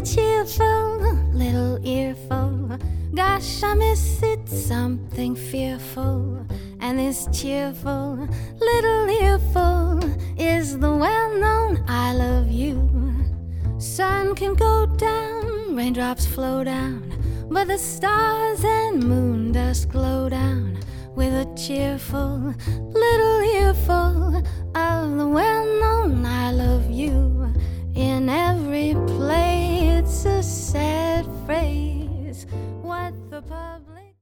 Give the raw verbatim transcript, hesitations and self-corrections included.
cheerful little earful. Gosh, I miss it, something fearful. And this cheerful little earful is the well-known I love you. Sun can go down, raindrops flow down, but the stars and moon dust glow down with a cheerful